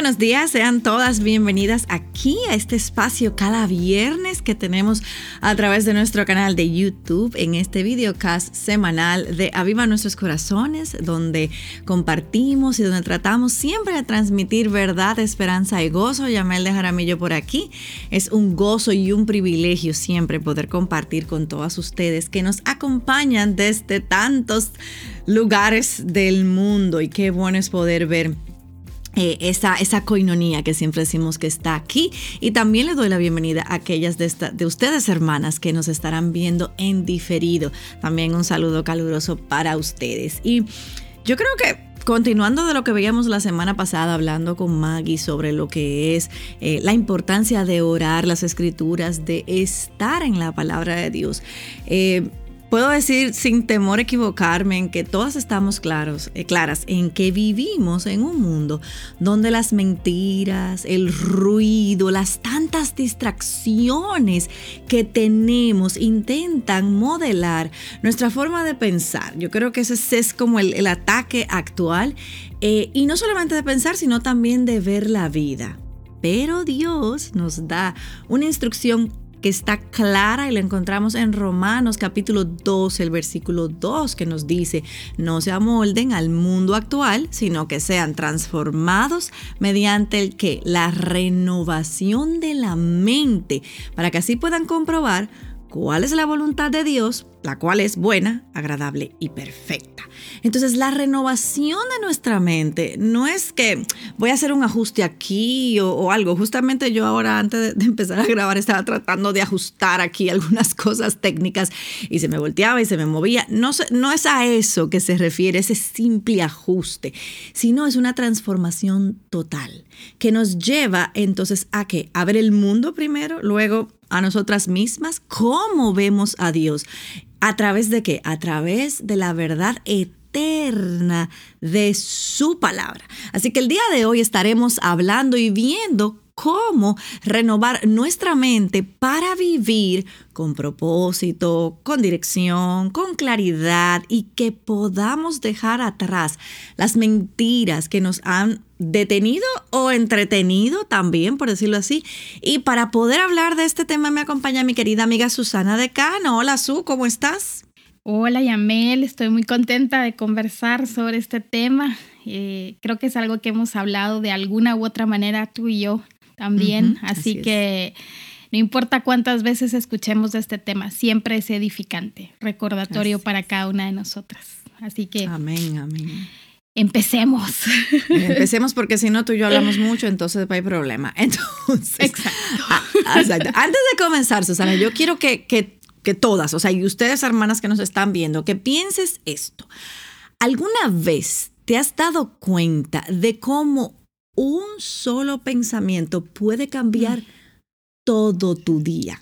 buenos días, sean todas bienvenidas aquí a este espacio cada viernes que tenemos a través de nuestro canal de YouTube en este videocast semanal de Aviva Nuestros Corazones, donde compartimos y donde tratamos siempre de transmitir verdad, esperanza y gozo. Yamel de Jaramillo por aquí. Es un gozo y un privilegio siempre poder compartir con todas ustedes que nos acompañan desde tantos lugares del mundo, y qué bueno es poder ver esa coinonía que siempre decimos que está aquí. Y también les doy la bienvenida a aquellas de ustedes, hermanas, que nos estarán viendo en diferido. También un saludo caluroso para ustedes. Y yo creo que continuando de lo que veíamos la semana pasada, hablando con Maggie sobre lo que es la importancia de orar las escrituras, de estar en la palabra de Dios, puedo decir sin temor a equivocarme en que todas estamos claras en que vivimos en un mundo donde las mentiras, el ruido, las tantas distracciones que tenemos intentan modelar nuestra forma de pensar. Yo creo que ese es como el ataque actual, y no solamente de pensar, sino también de ver la vida. Pero Dios nos da una instrucción que está clara y la encontramos en Romanos capítulo 12, el versículo 2, que nos dice: no se amolden al mundo actual, sino que sean transformados mediante el que la renovación de la mente, para que así puedan comprobar cuál es la voluntad de Dios, la cual es buena, agradable y perfecta. Entonces, la renovación de nuestra mente no es que voy a hacer un ajuste aquí o algo. Justamente yo ahora, antes de empezar a grabar, estaba tratando de ajustar aquí algunas cosas técnicas y se me volteaba y se me movía. No es a eso que se refiere ese simple ajuste, sino es una transformación total que nos lleva entonces a ¿qué? A ver el mundo primero, luego a nosotras mismas, cómo vemos a Dios. ¿A través de qué? A través de la verdad eterna de su palabra. Así que el día de hoy estaremos hablando y viendo cómo renovar nuestra mente para vivir con propósito, con dirección, con claridad, y que podamos dejar atrás las mentiras que nos han detenido o entretenido también, por decirlo así. Y para poder hablar de este tema me acompaña mi querida amiga Susana Decano. Hola, Su, ¿cómo estás? Hola, Yamel, estoy muy contenta de conversar sobre este tema. Creo que es algo que hemos hablado de alguna u otra manera tú y yo también, así que no importa cuántas veces escuchemos de este tema, siempre es edificante, recordatorio para cada una de nosotras. Así que amén. Empecemos. Empecemos, porque si no tú y yo hablamos mucho, entonces hay problema. Entonces, exacto. Antes de comenzar, Susana, yo quiero que todas, o sea, y ustedes, hermanas que nos están viendo, que pienses esto. ¿Alguna vez te has dado cuenta de cómo un solo pensamiento puede cambiar todo tu día?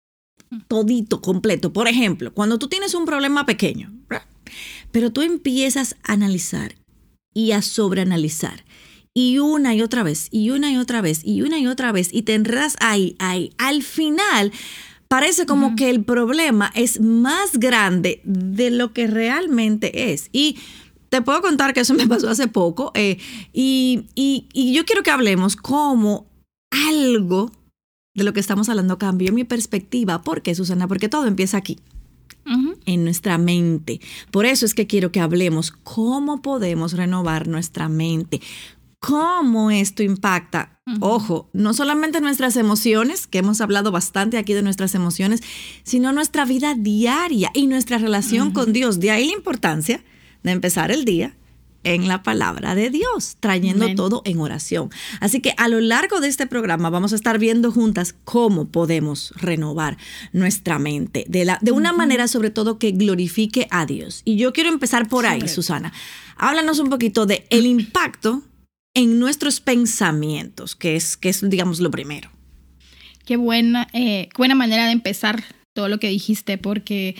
Todito, completo. Por ejemplo, cuando tú tienes un problema pequeño, pero tú empiezas a analizar y a sobreanalizar, y una y otra vez, y una y otra vez, y una y otra vez, y te enredas ahí. Al final parece como que el problema es más grande de lo que realmente es. Y te puedo contar que eso me pasó hace poco, y yo quiero que hablemos cómo algo de lo que estamos hablando cambió mi perspectiva. ¿Por qué, Susana? Porque todo empieza aquí, en nuestra mente. Por eso es que quiero que hablemos cómo podemos renovar nuestra mente, cómo esto impacta, ojo, no solamente nuestras emociones, que hemos hablado bastante aquí de nuestras emociones, sino nuestra vida diaria y nuestra relación con Dios. De ahí la importancia de empezar el día en la palabra de Dios, trayendo todo en oración. Así que a lo largo de este programa vamos a estar viendo juntas cómo podemos renovar nuestra mente de una manera, sobre todo, que glorifique a Dios. Y yo quiero empezar por ahí, Susana. Háblanos un poquito de el impacto en nuestros pensamientos, que es, digamos, lo primero. Qué buena manera de empezar todo lo que dijiste, porque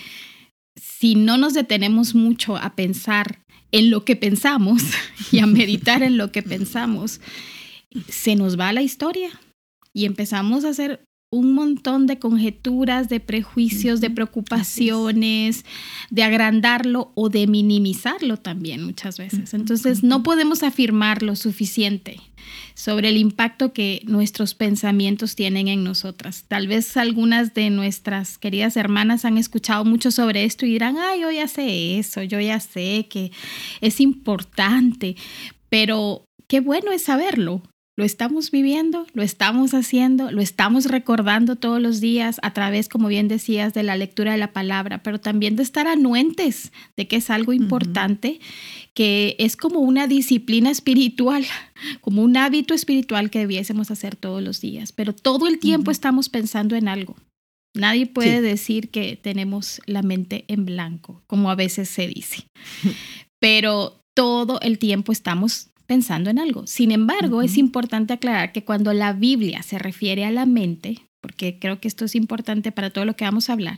si no nos detenemos mucho a pensar en lo que pensamos y a meditar en lo que pensamos, se nos va la historia y empezamos a hacer un montón de conjeturas, de prejuicios, de preocupaciones, de agrandarlo o de minimizarlo también muchas veces. Entonces, no podemos afirmar lo suficiente sobre el impacto que nuestros pensamientos tienen en nosotras. Tal vez algunas de nuestras queridas hermanas han escuchado mucho sobre esto y dirán, yo ya sé eso, yo ya sé que es importante, pero qué bueno es saberlo. Lo estamos viviendo, lo estamos haciendo, lo estamos recordando todos los días a través, como bien decías, de la lectura de la palabra, pero también de estar anuentes de que es algo importante, que es como una disciplina espiritual, como un hábito espiritual que debiésemos hacer todos los días. Pero todo el tiempo estamos pensando en algo. Nadie puede decir que tenemos la mente en blanco, como a veces se dice. Pero todo el tiempo estamos pensando en algo. Sin embargo, es importante aclarar que cuando la Biblia se refiere a la mente, porque creo que esto es importante para todo lo que vamos a hablar,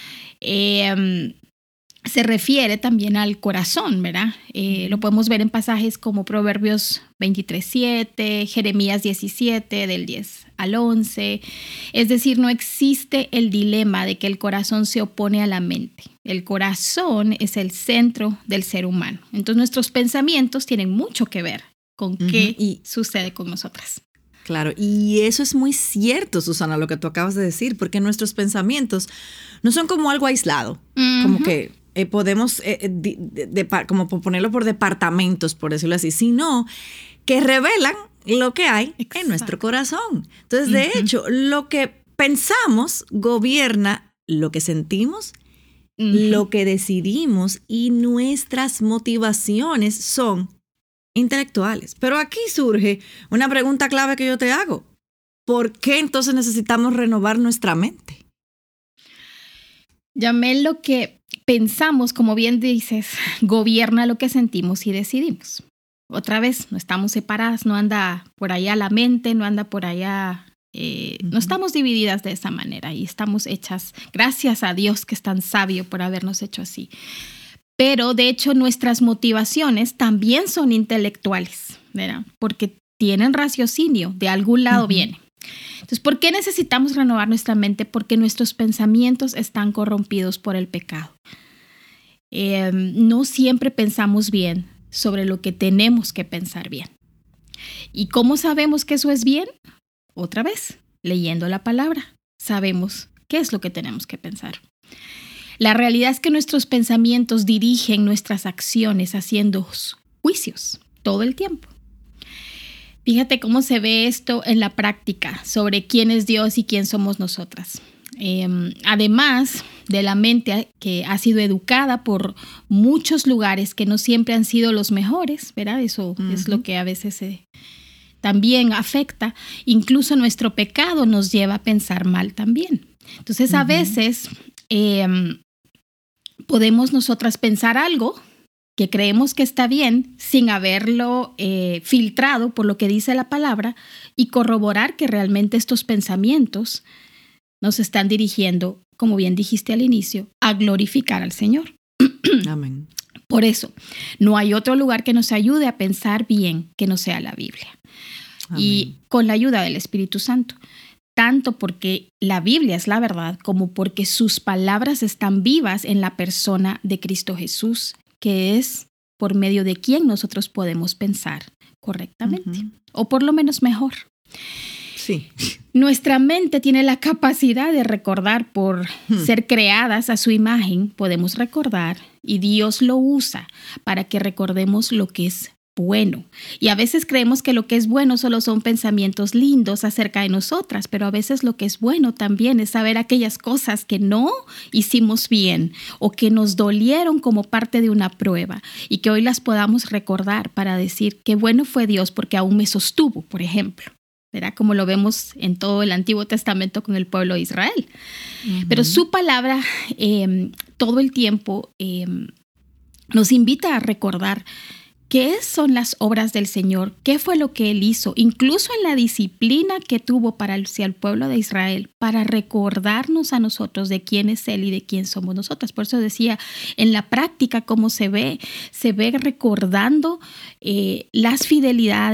se refiere también al corazón, ¿verdad? Lo podemos ver en pasajes como Proverbios 23:7, Jeremías 17, del 10 al 11. Es decir, no existe el dilema de que el corazón se opone a la mente. El corazón es el centro del ser humano. Entonces, nuestros pensamientos tienen mucho que ver con qué sucede con nosotras. Claro, y eso es muy cierto, Susana, lo que tú acabas de decir, porque nuestros pensamientos no son como algo aislado, como que podemos, como ponerlo por departamentos, por decirlo así, sino que revelan lo que hay en nuestro corazón. Entonces, de hecho, lo que pensamos gobierna lo que sentimos, lo que decidimos, y nuestras motivaciones son intelectuales. Pero aquí surge una pregunta clave que yo te hago. ¿Por qué entonces necesitamos renovar nuestra mente? Llamé lo que pensamos, como bien dices, gobierna lo que sentimos y decidimos. Otra vez, no estamos separadas, no anda por allá la mente, no anda por allá, no estamos divididas de esa manera y estamos hechas, gracias a Dios que es tan sabio por habernos hecho así. Pero de hecho nuestras motivaciones también son intelectuales, ¿verdad? Porque tienen raciocinio, de algún lado viene. Entonces, ¿por qué necesitamos renovar nuestra mente? Porque nuestros pensamientos están corrompidos por el pecado. No siempre pensamos bien sobre lo que tenemos que pensar bien. ¿Y cómo sabemos que eso es bien? Otra vez, leyendo la palabra, sabemos qué es lo que tenemos que pensar. La realidad es que nuestros pensamientos dirigen nuestras acciones haciendo juicios todo el tiempo. Fíjate cómo se ve esto en la práctica sobre quién es Dios y quién somos nosotras. Además de la mente que ha sido educada por muchos lugares que no siempre han sido los mejores, ¿verdad? Eso es lo que a veces también afecta. Incluso nuestro pecado nos lleva a pensar mal también. Entonces, a veces podemos nosotras pensar algo que creemos que está bien sin haberlo filtrado por lo que dice la palabra y corroborar que realmente estos pensamientos nos están dirigiendo, como bien dijiste al inicio, a glorificar al Señor. Amén. Por eso, no hay otro lugar que nos ayude a pensar bien que no sea la Biblia. Amén. Y con la ayuda del Espíritu Santo. Tanto porque la Biblia es la verdad, como porque sus palabras están vivas en la persona de Cristo Jesús, que es por medio de quien nosotros podemos pensar correctamente, o por lo menos mejor. Sí. Nuestra mente tiene la capacidad de recordar por ser creadas a su imagen, podemos recordar, y Dios lo usa para que recordemos lo que es bueno. Y a veces creemos que lo que es bueno solo son pensamientos lindos acerca de nosotras, pero a veces lo que es bueno también es saber aquellas cosas que no hicimos bien o que nos dolieron como parte de una prueba y que hoy las podamos recordar para decir qué bueno fue Dios porque aún me sostuvo, por ejemplo. ¿Verdad? Como lo vemos en todo el Antiguo Testamento con el pueblo de Israel. Pero su palabra todo el tiempo nos invita a recordar qué son las obras del Señor, qué fue lo que Él hizo, incluso en la disciplina que tuvo hacia el pueblo de Israel, para recordarnos a nosotros de quién es Él y de quién somos nosotras. Por eso decía, en la práctica, cómo se ve recordando las fidelidades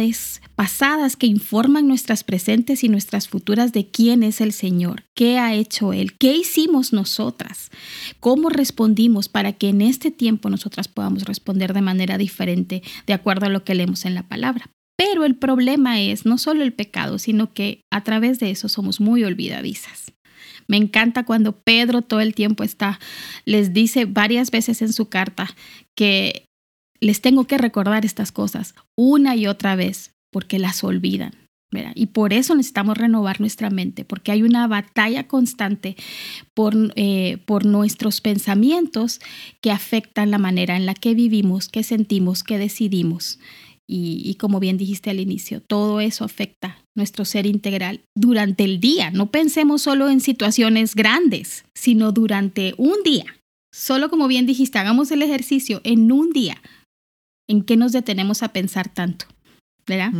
pasadas que informan nuestras presentes y nuestras futuras de quién es el Señor, qué ha hecho Él, qué hicimos nosotras, cómo respondimos para que en este tiempo nosotras podamos responder de manera diferente de acuerdo a lo que leemos en la palabra. Pero el problema es no solo el pecado, sino que a través de eso somos muy olvidadizas. Me encanta cuando Pedro todo el tiempo les dice varias veces en su carta que les tengo que recordar estas cosas una y otra vez porque las olvidan, ¿verdad? Y por eso necesitamos renovar nuestra mente, porque hay una batalla constante por nuestros pensamientos que afectan la manera en la que vivimos, que sentimos, que decidimos. Y como bien dijiste al inicio, todo eso afecta nuestro ser integral durante el día. No pensemos solo en situaciones grandes, sino durante un día. Solo como bien dijiste, hagamos el ejercicio en un día. ¿En qué nos detenemos a pensar tanto? ¿Verdad?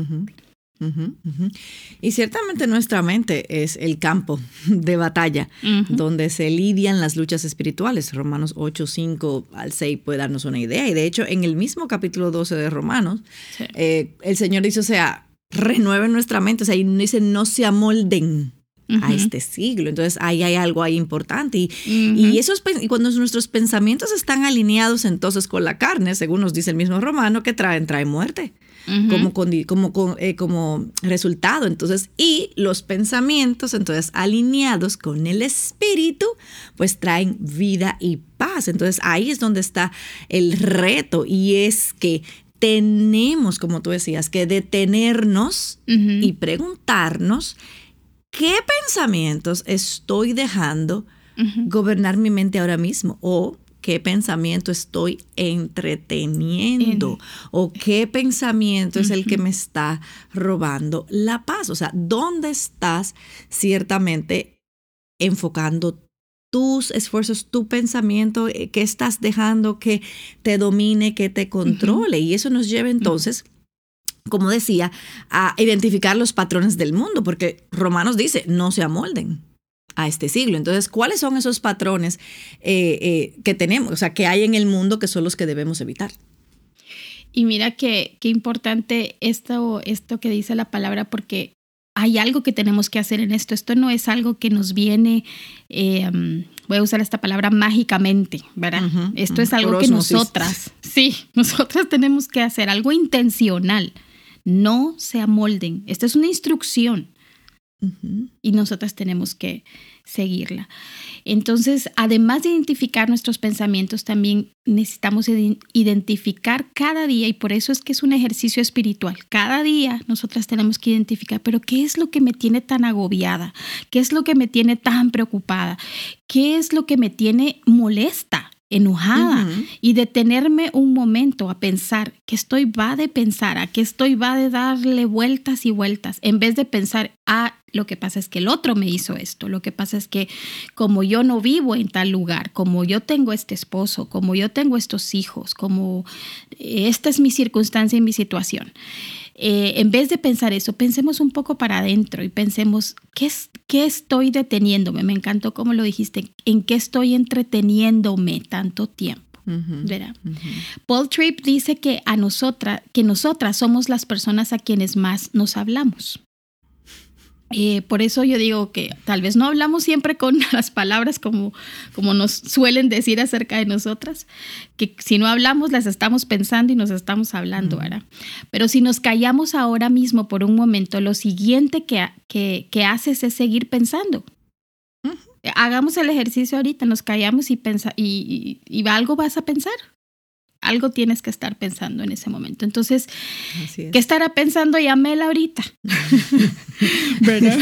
Y ciertamente nuestra mente es el campo de batalla donde se lidian las luchas espirituales. Romanos 8, 5 al 6 puede darnos una idea. Y de hecho, en el mismo capítulo 12 de Romanos, sí, el Señor dice, o sea, renueven nuestra mente. O sea, y dice, no se amolden a este siglo. Entonces, ahí hay algo ahí importante. Y cuando nuestros pensamientos están alineados entonces con la carne, según nos dice el mismo Romano, ¿qué traen? Trae muerte. Como resultado. Entonces, y los pensamientos, entonces, alineados con el espíritu, pues traen vida y paz. Entonces, ahí es donde está el reto, y es que tenemos, como tú decías, que detenernos y preguntarnos qué pensamientos estoy dejando gobernar mi mente ahora mismo, o qué pensamiento estoy entreteniendo, o qué pensamiento es el que me está robando la paz. O sea, ¿dónde estás ciertamente enfocando tus esfuerzos, tu pensamiento? ¿Qué estás dejando que te domine, que te controle? Y eso nos lleva entonces, como decía, a identificar los patrones del mundo, porque Romanos dice, no se amolden a este siglo. Entonces, ¿cuáles son esos patrones que tenemos, o sea, que hay en el mundo, que son los que debemos evitar? Y mira qué importante esto que dice la palabra, porque hay algo que tenemos que hacer en esto. Esto no es algo que nos viene, voy a usar esta palabra, mágicamente, ¿verdad? Esto es algo que nosotras tenemos que hacer, algo intencional. No se amolden. Esta es una instrucción. Y nosotras tenemos que seguirla. Entonces, además de identificar nuestros pensamientos, también necesitamos identificar cada día, y por eso es que es un ejercicio espiritual. Cada día nosotras tenemos que identificar, pero ¿qué es lo que me tiene tan agobiada? ¿Qué es lo que me tiene tan preocupada? ¿Qué es lo que me tiene molesta, enojada? Y detenerme un momento a pensar, ¿qué estoy va de pensar? ¿A qué estoy va de darle vueltas y vueltas? En vez de pensar, lo que pasa es que el otro me hizo esto, lo que pasa es que como yo no vivo en tal lugar, como yo tengo este esposo, como yo tengo estos hijos, como esta es mi circunstancia y mi situación. En vez de pensar eso, pensemos un poco para adentro y pensemos, ¿qué estoy deteniéndome? Me encantó cómo lo dijiste, ¿en qué estoy entreteniéndome tanto tiempo? ¿Verdad? Paul Tripp dice que nosotras somos las personas a quienes más nos hablamos. Por eso yo digo que tal vez no hablamos siempre con las palabras como nos suelen decir acerca de nosotras, que si no hablamos las estamos pensando y nos estamos hablando, ¿verdad? Pero si nos callamos ahora mismo por un momento, lo siguiente que haces es seguir pensando. Hagamos el ejercicio ahorita, nos callamos y algo vas a pensar. Algo tienes que estar pensando en ese momento. Entonces, ¿qué estará pensando Yamela ahorita? ¿Verdad?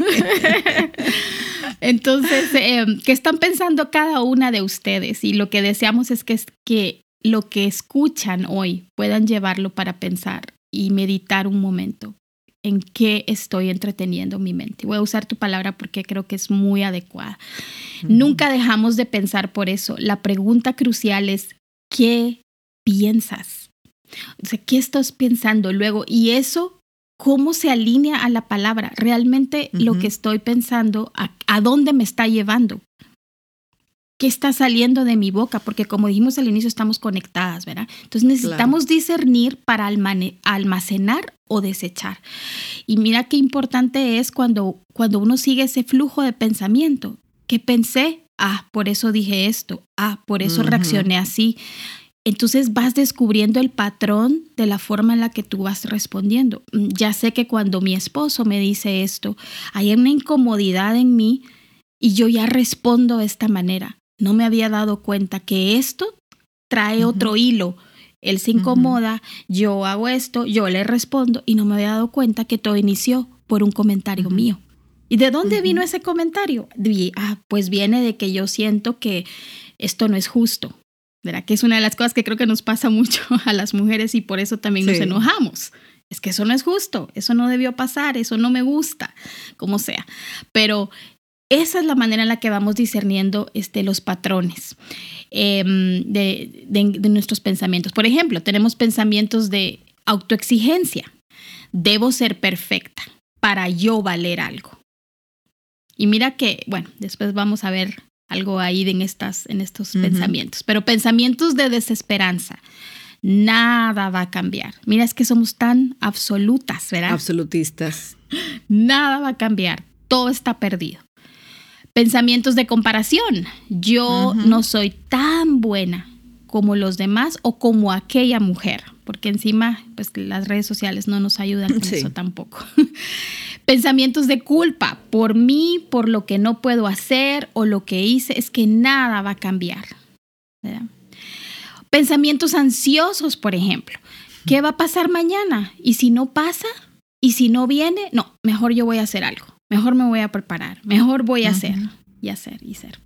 Entonces, ¿qué están pensando cada una de ustedes? Y lo que deseamos es que lo que escuchan hoy puedan llevarlo para pensar y meditar un momento. ¿En qué estoy entreteniendo mi mente? Voy a usar tu palabra porque creo que es muy adecuada. Nunca dejamos de pensar por eso. La pregunta crucial es, ¿qué piensas? O sea, ¿qué estás pensando luego? Y eso, ¿cómo se alinea a la palabra? Realmente lo que estoy pensando, ¿a dónde me está llevando? qué está saliendo de mi boca, porque como dijimos al inicio, estamos conectadas, ¿verdad? Entonces necesitamos discernir para almacenar o desechar. Y mira qué importante es cuando uno sigue ese flujo de pensamiento. ¿Qué pensé? Por eso dije esto. Por eso reaccioné así. Entonces vas descubriendo el patrón de la forma en la que tú vas respondiendo. Ya sé que cuando mi esposo me dice esto, hay una incomodidad en mí y yo ya respondo de esta manera. No me había dado cuenta que esto trae otro hilo. Él se incomoda, yo hago esto, yo le respondo y no me había dado cuenta que todo inició por un comentario mío. ¿Y de dónde vino ese comentario? Pues viene de que yo siento que esto no es justo. ¿Verdad? Que es una de las cosas que creo que nos pasa mucho a las mujeres y por eso también nos enojamos. Es que eso no es justo, eso no debió pasar, eso no me gusta, como sea. Pero esa es la manera en la que vamos discerniendo los patrones de nuestros pensamientos. Por ejemplo, tenemos pensamientos de autoexigencia. Debo ser perfecta para yo valer algo. Y mira que, bueno, después vamos a ver algo ahí en estos pensamientos. Pero pensamientos de desesperanza. Nada va a cambiar. Mira, es que somos tan absolutas, ¿verdad? Absolutistas. Nada va a cambiar. Todo está perdido. Pensamientos de comparación. Yo no soy tan buena como los demás o como aquella mujer. Porque encima, pues las redes sociales no nos ayudan con eso tampoco. Pensamientos de culpa por mí, por lo que no puedo hacer o lo que hice, es que nada va a cambiar, ¿verdad? Pensamientos ansiosos, por ejemplo. ¿Qué va a pasar mañana? ¿Y si no pasa? ¿Y si no viene? No, mejor yo voy a hacer algo. Mejor me voy a preparar. Mejor voy a hacer y hacer y hacer.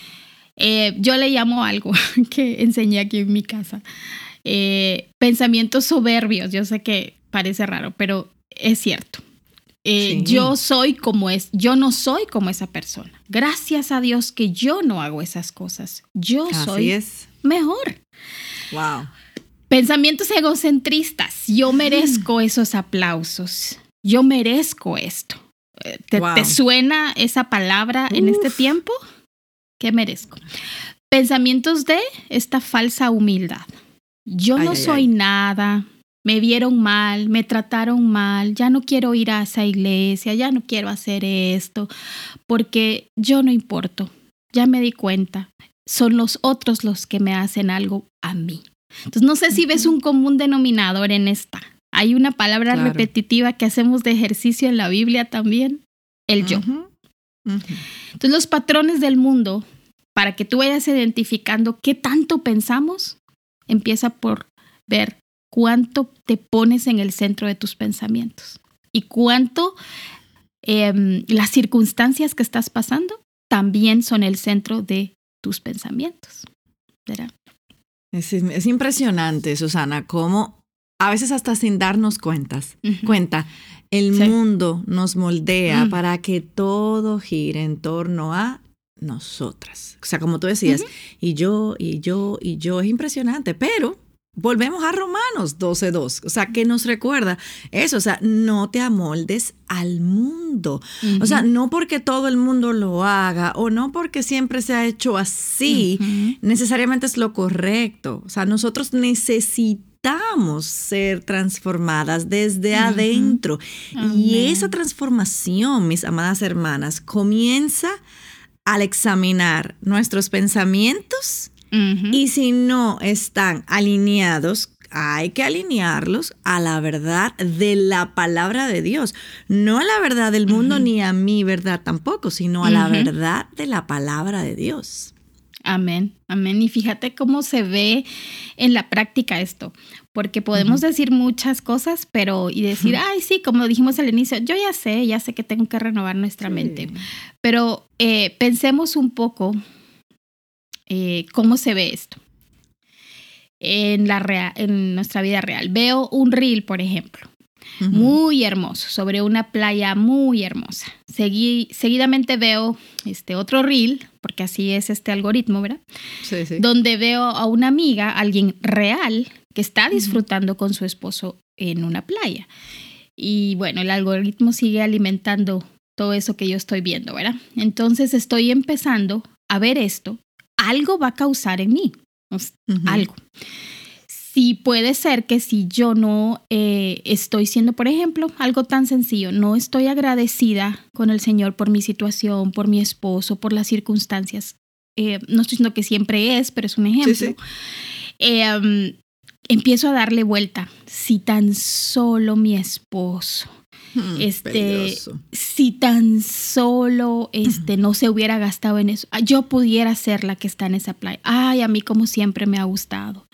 Yo le llamo algo que enseñé aquí en mi casa. Pensamientos soberbios. Yo sé que parece raro, pero es cierto. Yo no soy como esa persona. Gracias a Dios que yo no hago esas cosas. Soy mejor. Wow. Pensamientos egocentristas. Yo merezco esos aplausos. Yo merezco esto. ¿Te suena esa palabra en este tiempo? ¿Qué merezco? Pensamientos de esta falsa humildad. Yo no soy nada. Me vieron mal, me trataron mal, ya no quiero ir a esa iglesia, ya no quiero hacer esto, porque yo no importo, ya me di cuenta, son los otros los que me hacen algo a mí. Entonces no sé si ves un común denominador en esta. Hay una palabra repetitiva que hacemos de ejercicio en la Biblia también, el yo. Entonces los patrones del mundo, para que tú vayas identificando qué tanto pensamos, empieza por ver cuánto te pones en el centro de tus pensamientos y cuánto las circunstancias que estás pasando también son el centro de tus pensamientos, ¿verdad? Es impresionante, Susana, cómo a veces hasta sin darnos cuenta, el mundo nos moldea para que todo gire en torno a nosotras. O sea, como tú decías, y yo, es impresionante, pero volvemos a Romanos 12:2, o sea, que nos recuerda eso, o sea, no te amoldes al mundo. O sea, no porque todo el mundo lo haga o no porque siempre se ha hecho así, necesariamente es lo correcto. O sea, nosotros necesitamos ser transformadas desde adentro. Y esa transformación, mis amadas hermanas, comienza al examinar nuestros pensamientos. Y si no están alineados, hay que alinearlos a la verdad de la palabra de Dios. No a la verdad del mundo ni a mi verdad tampoco, sino a la verdad de la palabra de Dios. Amén, amén. Y fíjate cómo se ve en la práctica esto, porque podemos decir muchas cosas, y decir, ay, sí, como dijimos al inicio, yo ya sé que tengo que renovar nuestra mente. Pero pensemos un poco cómo se ve esto en nuestra vida real. Veo un reel, por ejemplo, muy hermoso, sobre una playa muy hermosa. Seguidamente veo otro reel, porque así es este algoritmo, ¿verdad? Sí. Donde veo a una amiga, alguien real, que está disfrutando con su esposo en una playa. Y bueno, el algoritmo sigue alimentando todo eso que yo estoy viendo, ¿verdad? Entonces estoy empezando a ver esto algo va a causar en mí, algo. Sí, puede ser que si yo no estoy siendo, por ejemplo, algo tan sencillo, no estoy agradecida con el Señor por mi situación, por mi esposo, por las circunstancias. No estoy diciendo que siempre es, pero es un ejemplo. Sí, sí. Empiezo a darle vuelta. Si tan solo mi esposo, si tan solo no se hubiera gastado en eso, yo pudiera ser la que está en esa playa. Ay, a mí como siempre me ha gustado.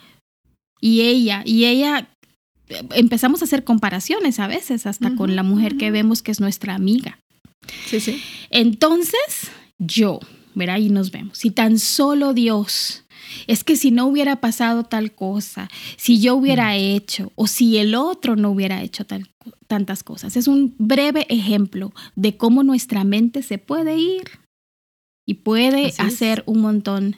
Y ella, empezamos a hacer comparaciones a veces, hasta con la mujer que vemos que es nuestra amiga. Sí, sí. Entonces, ¿verdad? Ahí nos vemos. Si tan solo Dios, es que si no hubiera pasado tal cosa, si yo hubiera hecho, o si el otro no hubiera hecho tantas cosas. Es un breve ejemplo de cómo nuestra mente se puede ir y puede hacer un montón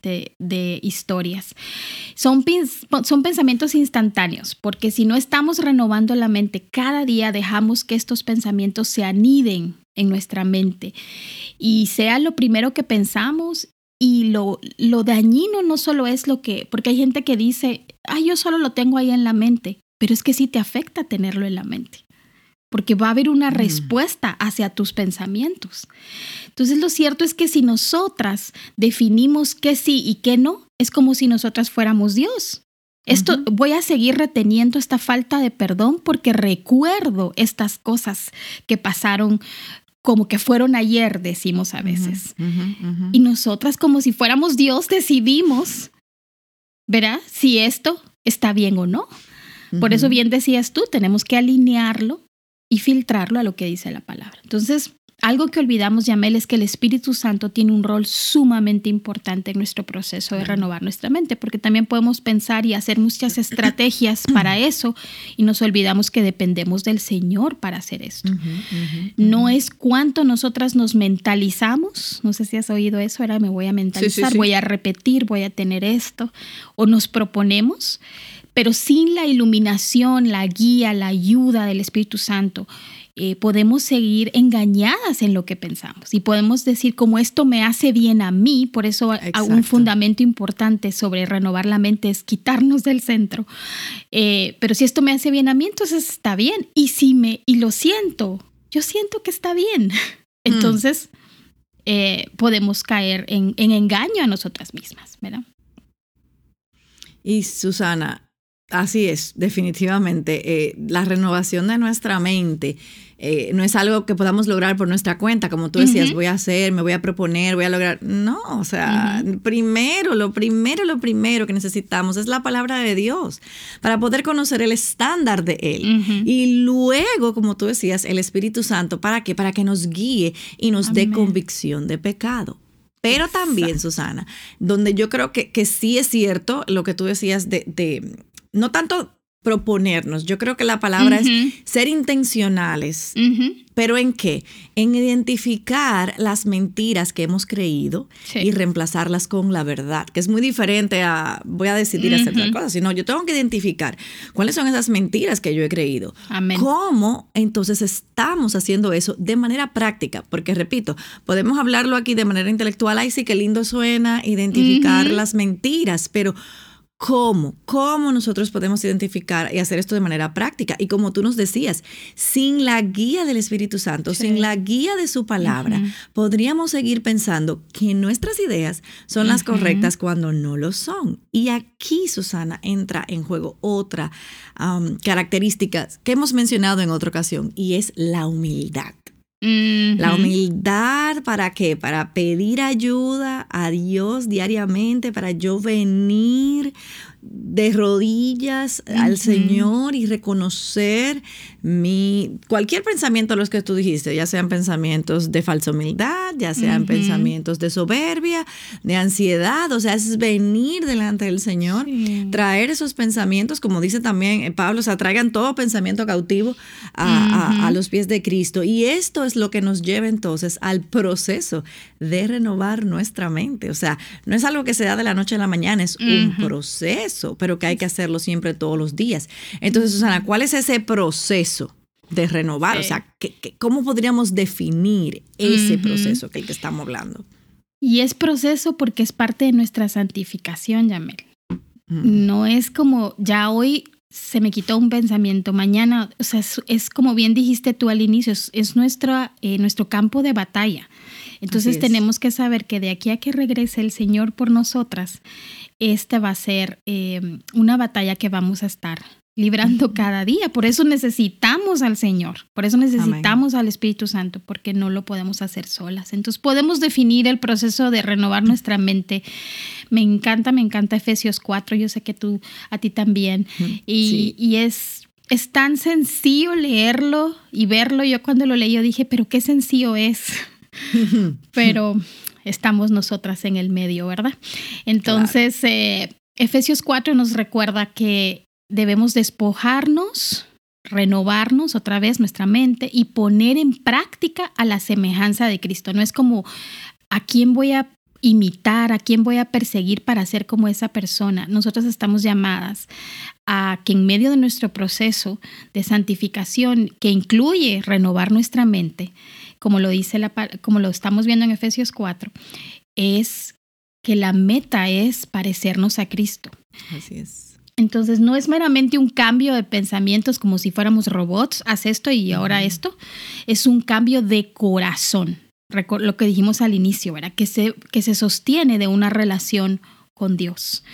de historias. Son pensamientos instantáneos, porque si no estamos renovando la mente, cada día dejamos que estos pensamientos se aniden en nuestra mente y sea lo primero que pensamos. Y lo dañino no solo es porque hay gente que dice, yo solo lo tengo ahí en la mente, pero es que sí te afecta tenerlo en la mente, porque va a haber una respuesta hacia tus pensamientos. Entonces lo cierto es que si nosotras definimos qué sí y qué no, es como si nosotras fuéramos Dios. Voy a seguir reteniendo esta falta de perdón porque recuerdo estas cosas que pasaron como que fueron ayer, decimos a veces. Y nosotras, como si fuéramos Dios, decidimos, ¿verdad? Si esto está bien o no. Por eso bien decías tú, tenemos que alinearlo y filtrarlo a lo que dice la palabra. Entonces, algo que olvidamos, Yamel, es que el Espíritu Santo tiene un rol sumamente importante en nuestro proceso de renovar nuestra mente, porque también podemos pensar y hacer muchas estrategias para eso y nos olvidamos que dependemos del Señor para hacer esto. No es cuánto nosotras nos mentalizamos, no sé si has oído eso, ahora me voy a mentalizar, voy a repetir, voy a tener esto, o nos proponemos, pero sin la iluminación, la guía, la ayuda del Espíritu Santo, podemos seguir engañadas en lo que pensamos y podemos decir como esto me hace bien a mí. Por eso un fundamento importante sobre renovar la mente es quitarnos del centro, pero si esto me hace bien a mí, entonces está bien, y lo siento, yo siento que está bien, entonces podemos caer en engaño a nosotras mismas, ¿verdad? Y Susana, así es, definitivamente. La renovación de nuestra mente no es algo que podamos lograr por nuestra cuenta, como tú decías, voy a hacer, me voy a proponer, voy a lograr. No, o sea, lo primero que necesitamos es la palabra de Dios para poder conocer el estándar de Él. Y luego, como tú decías, el Espíritu Santo, ¿para qué? Para que nos guíe y nos dé convicción de pecado. Pero también, Susana, donde yo creo que sí es cierto lo que tú decías de no tanto proponernos, yo creo que la palabra es ser intencionales. ¿Pero en qué? En identificar las mentiras que hemos creído y reemplazarlas con la verdad, que es muy diferente a voy a decidir hacer tal cosa, sino yo tengo que identificar cuáles son esas mentiras que yo he creído. Amén. ¿Cómo entonces estamos haciendo eso de manera práctica? Porque repito, podemos hablarlo aquí de manera intelectual, ay sí, qué lindo suena identificar las mentiras, pero ¿cómo nosotros podemos identificar y hacer esto de manera práctica? Y como tú nos decías, sin la guía del Espíritu Santo, sin la guía de su palabra, podríamos seguir pensando que nuestras ideas son las correctas cuando no lo son. Y aquí, Susana, entra en juego otra característica que hemos mencionado en otra ocasión, y es la humildad. La humildad, ¿para qué? Para pedir ayuda a Dios diariamente, para yo venir de rodillas al Señor y reconocer cualquier pensamiento de los que tú dijiste, ya sean pensamientos de falsa humildad, ya sean pensamientos de soberbia, de ansiedad, o sea, es venir delante del Señor, traer esos pensamientos, como dice también Pablo, o sea, traigan todo pensamiento cautivo a los pies de Cristo. Y esto es lo que nos lleva entonces al proceso de renovar nuestra mente. O sea, no es algo que se da de la noche a la mañana, es un proceso, pero que hay que hacerlo siempre todos los días. Entonces, Susana, ¿cuál es ese proceso de renovar? O sea, ¿cómo podríamos definir ese proceso que estamos hablando? Y es proceso porque es parte de nuestra santificación, Yamel. No es como ya hoy se me quitó un pensamiento, mañana, o sea, es como bien dijiste tú al inicio, es nuestro campo de batalla. Entonces tenemos que saber que de aquí a que regrese el Señor por nosotras, esta va a ser una batalla que vamos a estar librando cada día. Por eso necesitamos al Señor, por eso necesitamos al Espíritu Santo, porque no lo podemos hacer solas. Entonces podemos definir el proceso de renovar nuestra mente. Me encanta Efesios 4, yo sé que a ti también. Y es tan sencillo leerlo y verlo. Yo cuando lo leí yo dije, pero qué sencillo es. Pero estamos nosotras en el medio, ¿verdad? Entonces, Efesios 4 nos recuerda que debemos despojarnos, renovarnos otra vez nuestra mente y poner en práctica a la semejanza de Cristo. No es como a quién voy a imitar, a quién voy a perseguir para ser como esa persona. Nosotros estamos llamadas a que en medio de nuestro proceso de santificación, que incluye renovar nuestra mente, como lo estamos viendo en Efesios 4, es que la meta es parecernos a Cristo. Así es. Entonces no es meramente un cambio de pensamientos como si fuéramos robots, haz esto y ahora esto. Es un cambio de corazón, lo que dijimos al inicio, ¿verdad? Que se sostiene de una relación con Dios.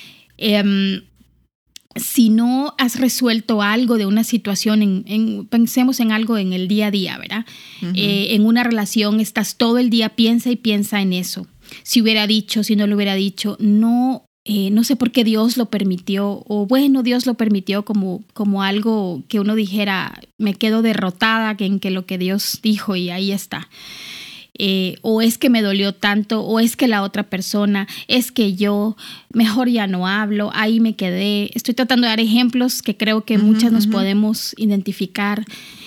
Si no has resuelto algo de una situación, pensemos en algo en el día a día, ¿verdad? En una relación estás todo el día, piensa en eso. Si hubiera dicho, si no lo hubiera dicho, no sé por qué Dios lo permitió, o bueno, Dios lo permitió como algo que uno dijera, me quedo derrotada en que lo que Dios dijo y ahí está. O es que me dolió tanto, o es que la otra persona, es que yo mejor ya no hablo, ahí me quedé. Estoy tratando de dar ejemplos que creo que muchas nos podemos identificar.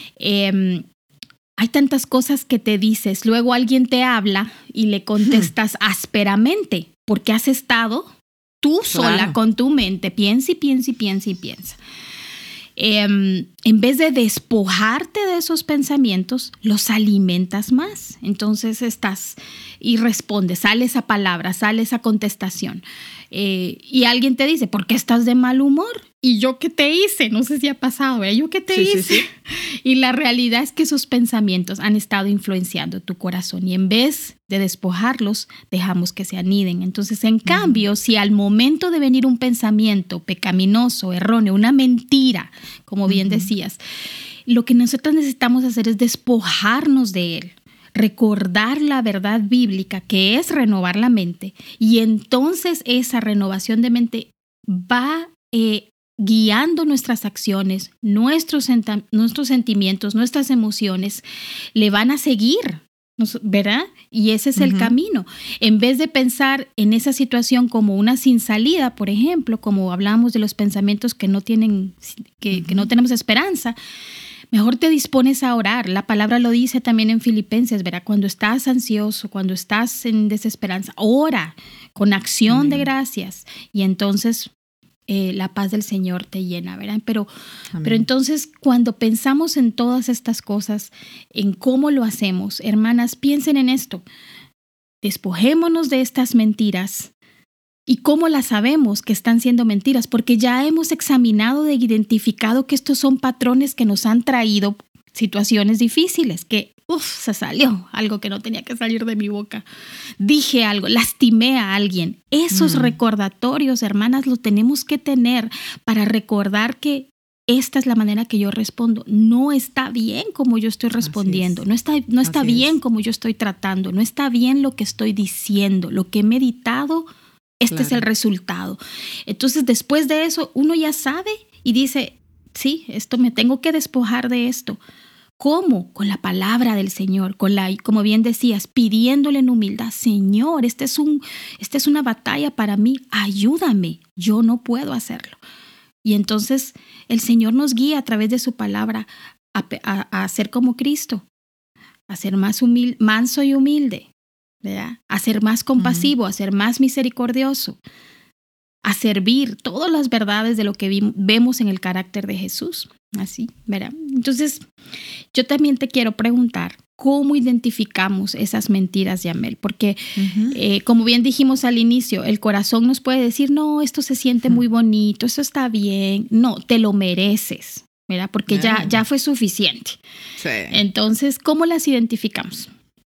Hay tantas cosas que te dices, luego alguien te habla y le contestas ásperamente, porque has estado tú sola con tu mente, piensa. En vez de despojarte de esos pensamientos, los alimentas más. Entonces estás y respondes, sale esa palabra, sale esa contestación. Y alguien te dice, ¿por qué estás de mal humor? ¿Y yo qué te hice? No sé si ha pasado, ¿eh? ¿Yo qué te hice? Sí. Y la realidad es que esos pensamientos han estado influenciando tu corazón y en vez de despojarlos, dejamos que se aniden. Entonces, en cambio, si al momento de venir un pensamiento pecaminoso, erróneo, una mentira, como bien decías, lo que nosotros necesitamos hacer es despojarnos de él. Recordar la verdad bíblica, que es renovar la mente, y entonces esa renovación de mente va guiando nuestras acciones, nuestros sentimientos, nuestras emociones, le van a seguir, ¿verdad? Y ese es el camino. En vez de pensar en esa situación como una sin salida, por ejemplo, como hablamos de los pensamientos que no tienen, que no tenemos esperanza, mejor te dispones a orar. La palabra lo dice también en Filipenses, ¿verdad? Cuando estás ansioso, cuando estás en desesperanza, ora con acción de gracias y entonces la paz del Señor te llena, ¿verdad? Pero entonces cuando pensamos en todas estas cosas, en cómo lo hacemos, hermanas, piensen en esto. Despojémonos de estas mentiras. ¿Y cómo las sabemos que están siendo mentiras? Porque ya hemos examinado e identificado que estos son patrones que nos han traído situaciones difíciles, que se salió algo que no tenía que salir de mi boca. Dije algo, lastimé a alguien. Esos recordatorios, hermanas, los tenemos que tener para recordar que esta es la manera que yo respondo. No está bien como yo estoy respondiendo, no está bien como yo estoy tratando, no está bien lo que estoy diciendo, lo que he meditado. Este es el resultado. Entonces, después de eso, uno ya sabe y dice, sí, esto me tengo que despojar de esto. ¿Cómo? Con la palabra del Señor, como bien decías, pidiéndole en humildad, Señor, esta es una batalla para mí, ayúdame, yo no puedo hacerlo. Y entonces el Señor nos guía a través de su palabra a ser como Cristo, a ser más manso y humilde, ¿verdad? A ser más compasivo, a ser más misericordioso, a servir todas las verdades de lo que vemos en el carácter de Jesús. Así, ¿verdad? Entonces, yo también te quiero preguntar, ¿cómo identificamos esas mentiras, Yamel? Porque, como bien dijimos al inicio, el corazón nos puede decir, no, esto se siente muy bonito, esto está bien. No, te lo mereces, ¿verdad? Porque ya fue suficiente. Sí. Entonces, ¿cómo las identificamos?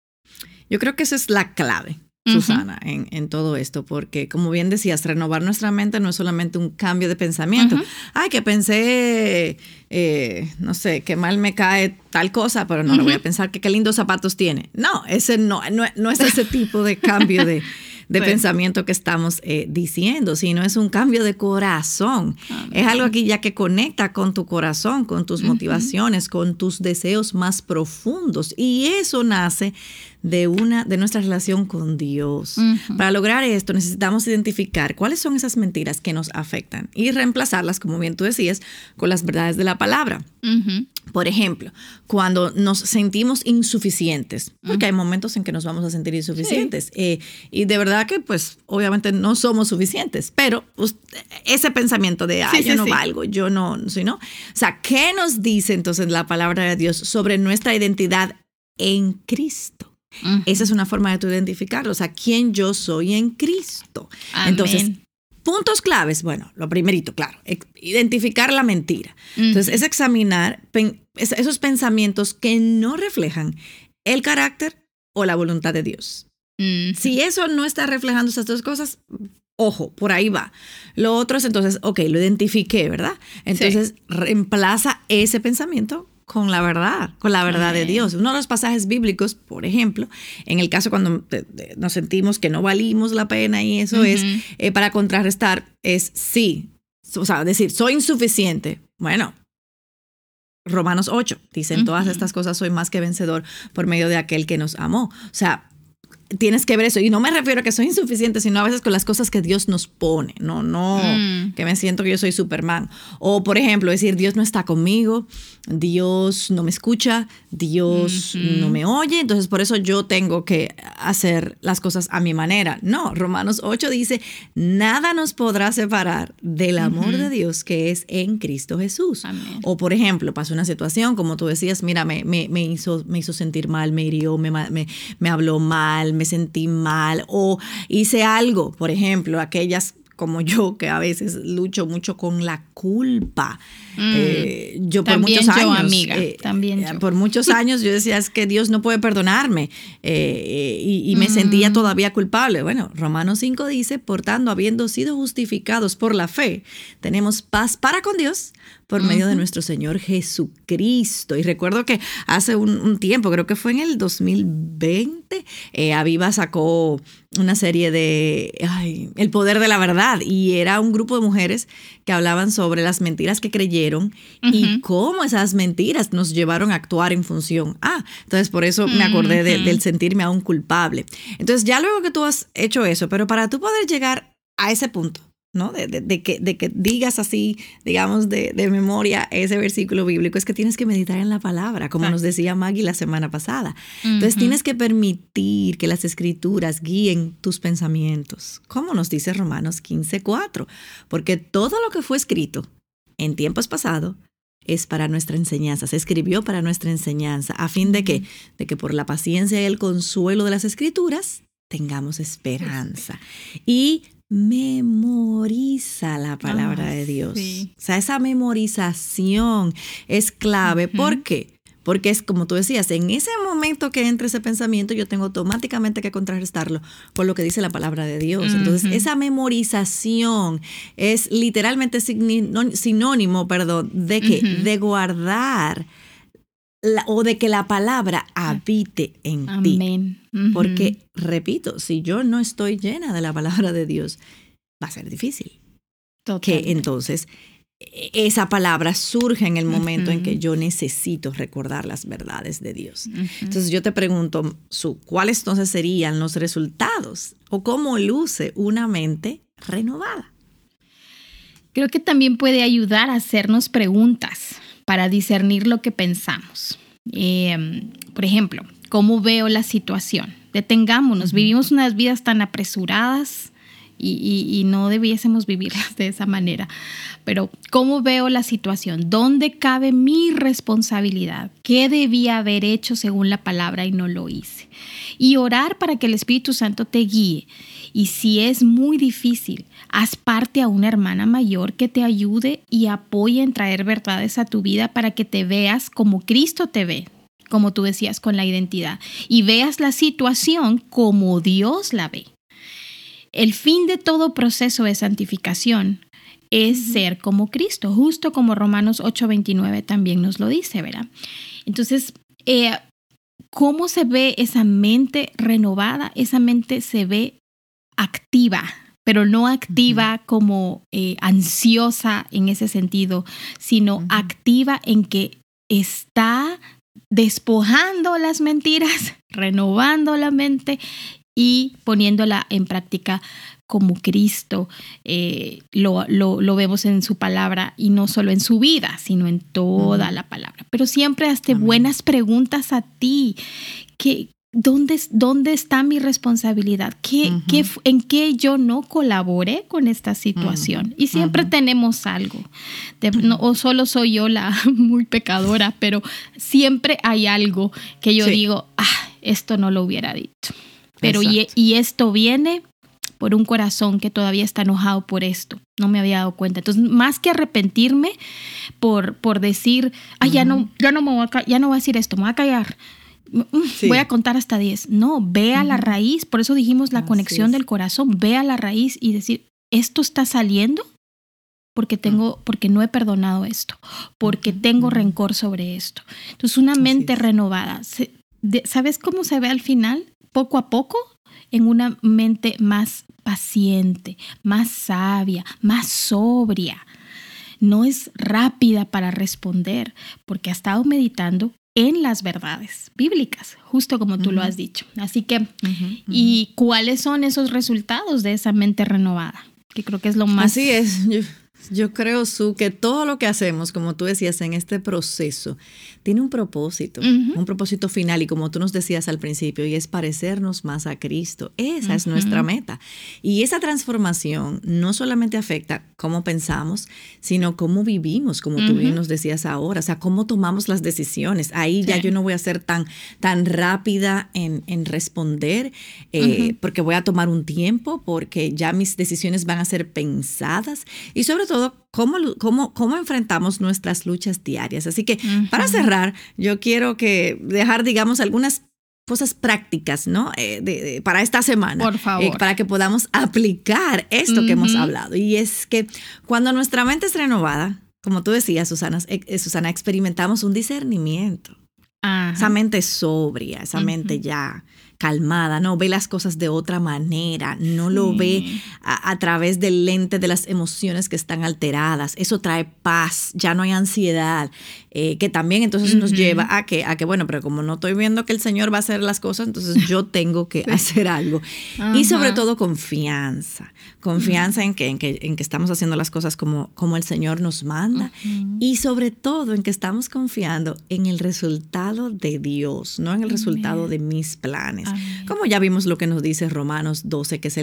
Yo creo que esa es la clave, Susana, en todo esto, porque como bien decías, renovar nuestra mente no es solamente un cambio de pensamiento. Ay, que pensé, no sé, que mal me cae tal cosa, pero no le voy a pensar que qué lindos zapatos tiene. No, ese no es ese tipo de cambio de pensamiento que estamos diciendo, sino es un cambio de corazón. Es algo aquí ya que conecta con tu corazón, con tus motivaciones, con tus deseos más profundos. Y eso nace de nuestra relación con Dios. Para lograr esto necesitamos identificar cuáles son esas mentiras que nos afectan y reemplazarlas, como bien tú decías, con las verdades de la palabra. Por ejemplo, cuando nos sentimos insuficientes, porque hay momentos en que nos vamos a sentir insuficientes, y de verdad que pues obviamente no somos suficientes, pero ese pensamiento de yo no valgo, yo no soy, ¿no? O sea, ¿qué nos dice entonces la palabra de Dios sobre nuestra identidad en Cristo? Esa es una forma de tú identificarlo, o sea, quién yo soy en Cristo. Amén. Entonces, puntos claves, bueno, lo primerito, claro, identificar la mentira. Entonces, es examinar esos pensamientos que no reflejan el carácter o la voluntad de Dios. Si eso no está reflejando esas dos cosas, ojo, por ahí va. Lo otro es entonces, lo identifiqué, ¿verdad? Entonces, reemplaza ese pensamiento con la verdad de Dios. Uno de los pasajes bíblicos, por ejemplo, en el caso cuando nos sentimos que no valimos la pena y eso es, para contrarrestar, es sí. O sea, decir, soy insuficiente. Bueno, Romanos 8, dicen todas estas cosas, soy más que vencedor por medio de aquel que nos amó. O sea, tienes que ver eso. Y no me refiero a que soy insuficiente, sino a veces con las cosas que Dios nos pone. No, que me siento que yo soy Superman. O, por ejemplo, decir, Dios no está conmigo, Dios no me escucha, Dios no me oye, entonces por eso yo tengo que hacer las cosas a mi manera. No, Romanos 8 dice, nada nos podrá separar del amor de Dios que es en Cristo Jesús. Amén. O, por ejemplo, pasó una situación, como tú decías, mira, me hizo sentir mal, me hirió, me habló mal, me sentí mal, o hice algo, por ejemplo, aquellas como yo que a veces lucho mucho con la culpa. Yo por muchos años, amiga, también yo. Por muchos años yo decía es que Dios no puede perdonarme y me sentía todavía culpable. Bueno, Romanos 5 dice, por tanto, habiendo sido justificados por la fe, tenemos paz para con Dios por medio de nuestro Señor Jesucristo. Y recuerdo que hace un tiempo, creo que fue en el 2020, Aviva sacó una serie de El Poder de la Verdad, y era un grupo de mujeres que hablaban sobre las mentiras que creyeron y cómo esas mentiras nos llevaron a actuar en función entonces por eso me acordé del sentirme aún culpable. Entonces ya luego que tú has hecho eso, pero para tú poder llegar a ese punto, ¿no? De que digas así, digamos, de memoria ese versículo bíblico, es que tienes que meditar en la palabra, como nos decía Maggie la semana pasada. Entonces tienes que permitir que las escrituras guíen tus pensamientos, como nos dice Romanos 15:4, porque todo lo que fue escrito en tiempos pasados es para nuestra enseñanza, se escribió para nuestra enseñanza, a fin de que por la paciencia y el consuelo de las escrituras tengamos esperanza. Y memoriza la palabra de Dios. Sí. O sea, esa memorización es clave. ¿Por qué? Porque es como tú decías, en ese momento que entra ese pensamiento, yo tengo automáticamente que contrarrestarlo con lo que dice la palabra de Dios. Entonces, esa memorización es literalmente sinónimo, de que de guardar o de que la palabra habite en ti. Porque, repito, si yo no estoy llena de la palabra de Dios, va a ser difícil. Totalmente. Que entonces esa palabra surge en el momento en que yo necesito recordar las verdades de Dios. Entonces yo te pregunto, ¿cuáles entonces serían los resultados o cómo luce una mente renovada? Creo que también puede ayudar a hacernos preguntas para discernir lo que pensamos. Por ejemplo, ¿cómo veo la situación? Detengámonos. Vivimos unas vidas tan apresuradas y no debiésemos vivirlas de esa manera. Pero ¿cómo veo la situación? ¿Dónde cabe mi responsabilidad? ¿Qué debía haber hecho según la palabra y no lo hice? Y orar para que el Espíritu Santo te guíe. Y si es muy difícil, haz parte a una hermana mayor que te ayude y apoye en traer verdades a tu vida para que te veas como Cristo te ve, como tú decías, con la identidad, y veas la situación como Dios la ve. El fin de todo proceso de santificación es ser como Cristo, justo como Romanos 8:29 también nos lo dice, ¿verdad? Entonces, ¿cómo se ve esa mente renovada? Esa mente se ve activa, pero no activa como ansiosa en ese sentido, sino activa en que está despojando las mentiras, renovando la mente y poniéndola en práctica como Cristo lo vemos en su palabra, y no solo en su vida, sino en toda la palabra. Pero siempre hazte buenas preguntas a ti. ¿Dónde está mi responsabilidad? ¿En qué yo no colaboré con esta situación? Y siempre tenemos algo. O solo soy yo la muy pecadora, pero siempre hay algo que yo digo, esto no lo hubiera dicho. Pero y esto viene por un corazón que todavía está enojado por esto. No me había dado cuenta. Entonces, más que arrepentirme por decir, ya no voy a decir esto, me voy a callar. Voy a contar hasta 10. No, ve a la raíz. Por eso dijimos la conexión del corazón. Ve a la raíz y decir, esto está saliendo porque no he perdonado esto, porque tengo rencor sobre esto. Entonces, una mente renovada. ¿Sabes cómo se ve al final? Poco a poco, en una mente más paciente, más sabia, más sobria. No es rápida para responder porque ha estado meditando en las verdades bíblicas, justo como tú lo has dicho. Así que, ¿y cuáles son esos resultados de esa mente renovada? Que creo que es lo más... Así es. Yo creo, Su, que todo lo que hacemos, como tú decías, en este proceso, tiene un propósito final, y como tú nos decías al principio, y es parecernos más a Cristo. Esa es nuestra meta. Y esa transformación no solamente afecta cómo pensamos, sino cómo vivimos, como tú bien nos decías ahora, o sea, cómo tomamos las decisiones. Ahí ya yo no voy a ser tan rápida en responder, porque voy a tomar un tiempo, porque ya mis decisiones van a ser pensadas, y sobre todo, cómo enfrentamos nuestras luchas diarias. Así que, para cerrar, yo quiero dejar, digamos, algunas cosas prácticas, ¿no? Para esta semana. Por favor. Para que podamos aplicar esto que hemos hablado. Y es que cuando nuestra mente es renovada, como tú decías, Susana, experimentamos un discernimiento. Esa mente sobria, esa mente ya calmada, no ve las cosas de otra manera, no lo ve a través del lente de las emociones que están alteradas. Eso trae paz, ya no hay ansiedad, que también entonces nos lleva a que, bueno, pero como no estoy viendo que el Señor va a hacer las cosas, entonces yo tengo que hacer algo. Y sobre todo confianza en que estamos haciendo las cosas como el Señor nos manda, y sobre todo en que estamos confiando en el resultado de Dios, no en el resultado de mis planes. Como ya vimos lo que nos dice Romanos 12, que es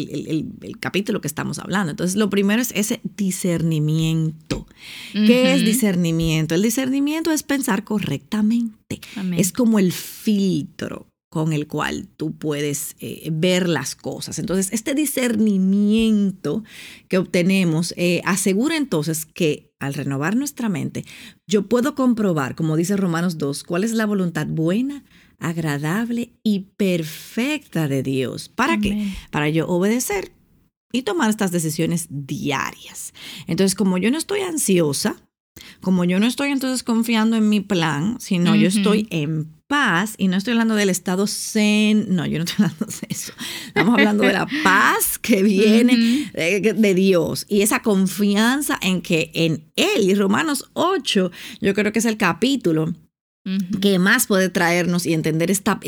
el capítulo que estamos hablando. Entonces, lo primero es ese discernimiento. ¿Qué es discernimiento? El discernimiento es pensar correctamente. Es como el filtro con el cual tú puedes ver las cosas. Entonces, este discernimiento que obtenemos asegura entonces que al renovar nuestra mente, yo puedo comprobar, como dice Romanos 2, cuál es la voluntad buena, agradable y perfecta de Dios. ¿Para qué? Para yo obedecer y tomar estas decisiones diarias. Entonces, como yo no estoy ansiosa, como yo no estoy entonces confiando en mi plan, sino yo estoy en paz, y no estoy hablando del estado zen, no, yo no estoy hablando de eso. Estamos hablando de la paz que viene de Dios, y esa confianza en que en Él. Y Romanos 8, yo creo que es el capítulo que más puede traernos y entender esta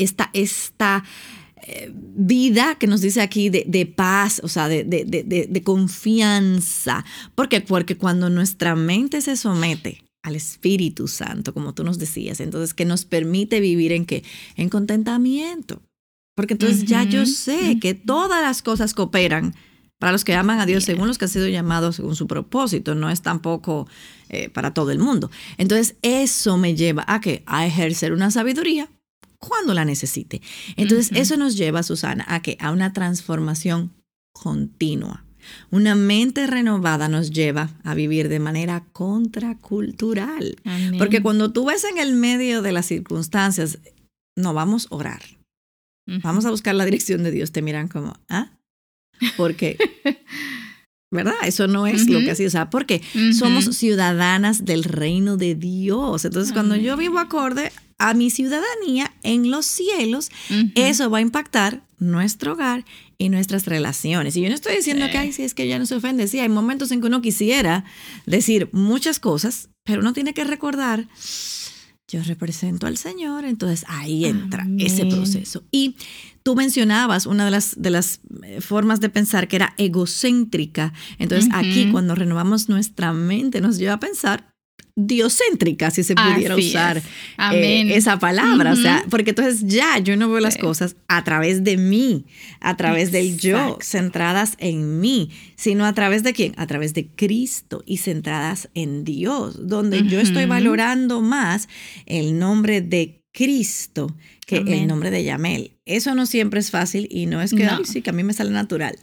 vida que nos dice aquí de paz, o sea, de confianza. ¿Por qué? Porque cuando nuestra mente se somete al Espíritu Santo, como tú nos decías, entonces que nos permite vivir en contentamiento. Porque entonces ya yo sé que todas las cosas cooperan para los que aman a Dios, según los que han sido llamados según su propósito, no es tampoco para todo el mundo. Entonces, eso me lleva a ¿qué? A ejercer una sabiduría cuando la necesite. Entonces, eso nos lleva, Susana, a ¿qué? A una transformación continua. Una mente renovada nos lleva a vivir de manera contracultural. Amén. Porque cuando tú ves en el medio de las circunstancias, no vamos a orar. Vamos a buscar la dirección de Dios. Te miran como, ¿ah? Porque, ¿verdad? Eso no es lo que así, o sea, porque somos ciudadanas del reino de Dios. Entonces, cuando yo vivo acorde a mi ciudadanía en los cielos, eso va a impactar nuestro hogar y nuestras relaciones. Y yo no estoy diciendo que, sí, es que ya no se ofende. Sí, hay momentos en que uno quisiera decir muchas cosas, pero uno tiene que recordar, yo represento al Señor, entonces ahí entra ese proceso. Y tú mencionabas una de las formas de pensar que era egocéntrica. Entonces aquí cuando renovamos nuestra mente nos lleva a pensar diocéntrica, si se pudiera usar esa palabra. O sea, porque entonces ya yo no veo las cosas a través de mí, a través del yo, centradas en mí, sino a través de ¿quién? A través de Cristo y centradas en Dios, donde yo estoy valorando más el nombre de Cristo que el nombre de Yamel. Eso no siempre es fácil y no es que, ay, sí, que a mí me sale natural.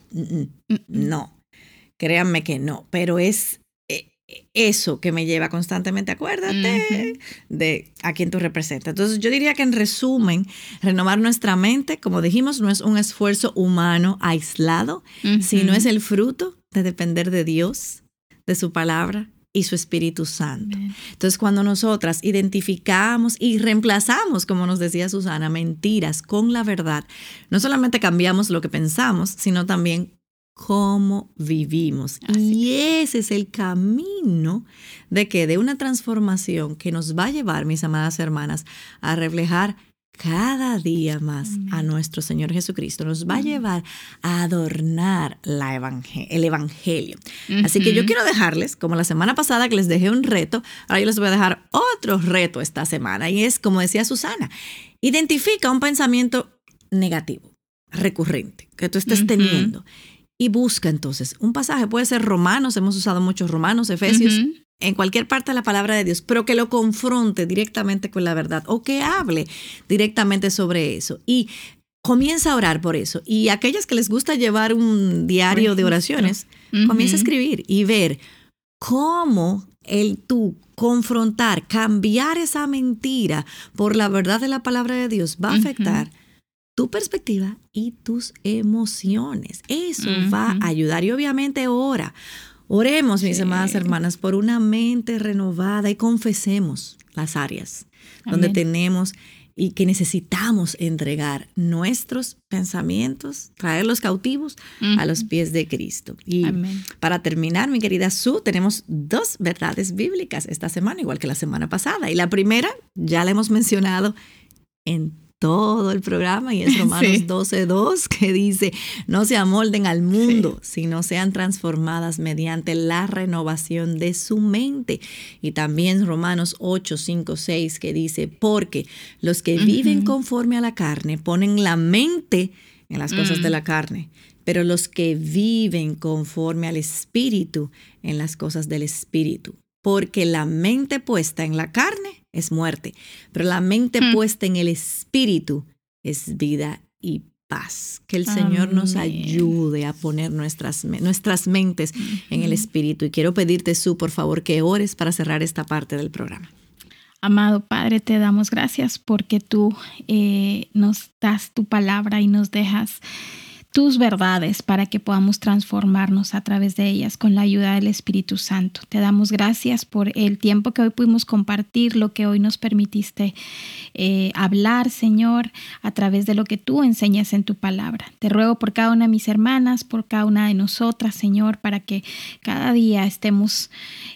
No, créanme que no, pero es eso que me lleva constantemente, acuérdate de a quién tú representas. Entonces yo diría que en resumen, renovar nuestra mente, como dijimos, no es un esfuerzo humano aislado, sino es el fruto de depender de Dios, de su palabra y su Espíritu Santo. Entonces cuando nosotras identificamos y reemplazamos, como nos decía Susana, mentiras con la verdad, no solamente cambiamos lo que pensamos, sino también cómo vivimos. Y ese es el camino de una transformación que nos va a llevar, mis amadas hermanas, a reflejar cada día más a nuestro Señor Jesucristo. Nos va a llevar a adornar el Evangelio. Así que yo quiero dejarles, como la semana pasada que les dejé un reto, ahora yo les voy a dejar otro reto esta semana. Y es, como decía Susana, identifica un pensamiento negativo, recurrente, que tú estés teniendo. Y busca entonces un pasaje, puede ser Romanos, hemos usado muchos Romanos, Efesios, en cualquier parte de la palabra de Dios, pero que lo confronte directamente con la verdad o que hable directamente sobre eso. Y comienza a orar por eso. Y aquellas que les gusta llevar un diario de oraciones, comienza a escribir y ver cómo tú confrontar, cambiar esa mentira por la verdad de la palabra de Dios va a afectar tu perspectiva y tus emociones. Eso va a ayudar. Y obviamente oremos, mis amadas hermanas, por una mente renovada y confesemos las áreas donde tenemos y que necesitamos entregar nuestros pensamientos, traerlos cautivos a los pies de Cristo. Y para terminar, mi querida Su, tenemos 2 verdades bíblicas esta semana, igual que la semana pasada. Y la primera, ya la hemos mencionado en todo el programa, y es Romanos 12:2, que dice, no se amolden al mundo, sino sean transformadas mediante la renovación de su mente. Y también Romanos 8:5-6, que dice, porque los que viven conforme a la carne ponen la mente en las cosas de la carne, pero los que viven conforme al Espíritu en las cosas del Espíritu. Porque la mente puesta en la carne es muerte, pero la mente puesta en el Espíritu es vida y paz. Que el Señor nos ayude a poner nuestras mentes en el Espíritu. Y quiero pedirte, Su, por favor, que ores para cerrar esta parte del programa. Amado Padre, te damos gracias porque tú nos das tu palabra y nos dejas tus verdades para que podamos transformarnos a través de ellas con la ayuda del Espíritu Santo. Te damos gracias por el tiempo que hoy pudimos compartir, lo que hoy nos permitiste hablar, Señor, a través de lo que tú enseñas en tu palabra. Te ruego por cada una de mis hermanas, por cada una de nosotras, Señor, para que cada día estemos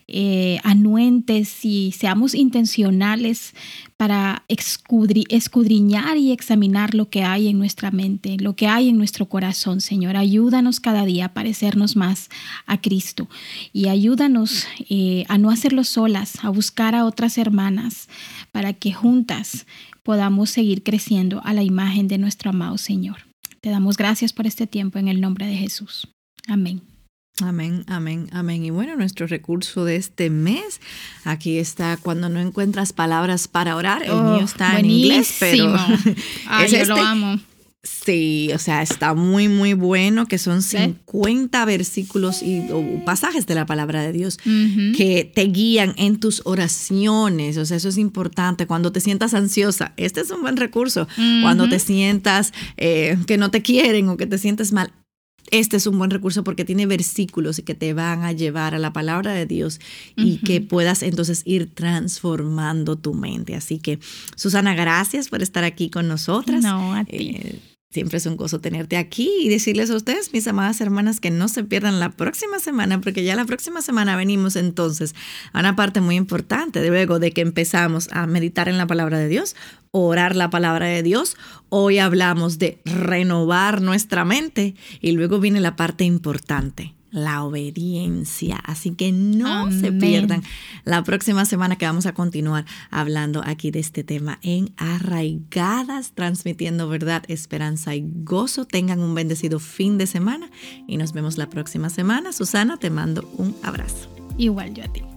anuentes y seamos intencionales para escudriñar y examinar lo que hay en nuestra mente, lo que hay en nuestro corazón, Señor. Ayúdanos cada día a parecernos más a Cristo y ayúdanos a no hacerlo solas, a buscar a otras hermanas para que juntas podamos seguir creciendo a la imagen de nuestro amado Señor. Te damos gracias por este tiempo en el nombre de Jesús. Amén. Amén, amén, amén. Y bueno, nuestro recurso de este mes, aquí está, cuando no encuentras palabras para orar. El mío está en inglés, pero yo lo amo. Sí, o sea, está muy, muy bueno, que son 50 versículos o pasajes de la palabra de Dios que te guían en tus oraciones. O sea, eso es importante. Cuando te sientas ansiosa, este es un buen recurso. Cuando te sientas que no te quieren o que te sientes mal, este es un buen recurso porque tiene versículos y que te van a llevar a la palabra de Dios y que puedas entonces ir transformando tu mente. Así que, Susana, gracias por estar aquí con nosotras. No, a ti. Siempre es un gozo tenerte aquí y decirles a ustedes, mis amadas hermanas, que no se pierdan la próxima semana, porque ya la próxima semana venimos entonces a una parte muy importante. Luego de que empezamos a meditar en la palabra de Dios, orar la palabra de Dios, hoy hablamos de renovar nuestra mente y luego viene la parte importante, la obediencia. Así que no se pierdan la próxima semana, que vamos a continuar hablando aquí de este tema en Arraigadas, transmitiendo verdad, esperanza y gozo. Tengan un bendecido fin de semana y nos vemos la próxima semana. Susana, te mando un abrazo. Igual yo a ti.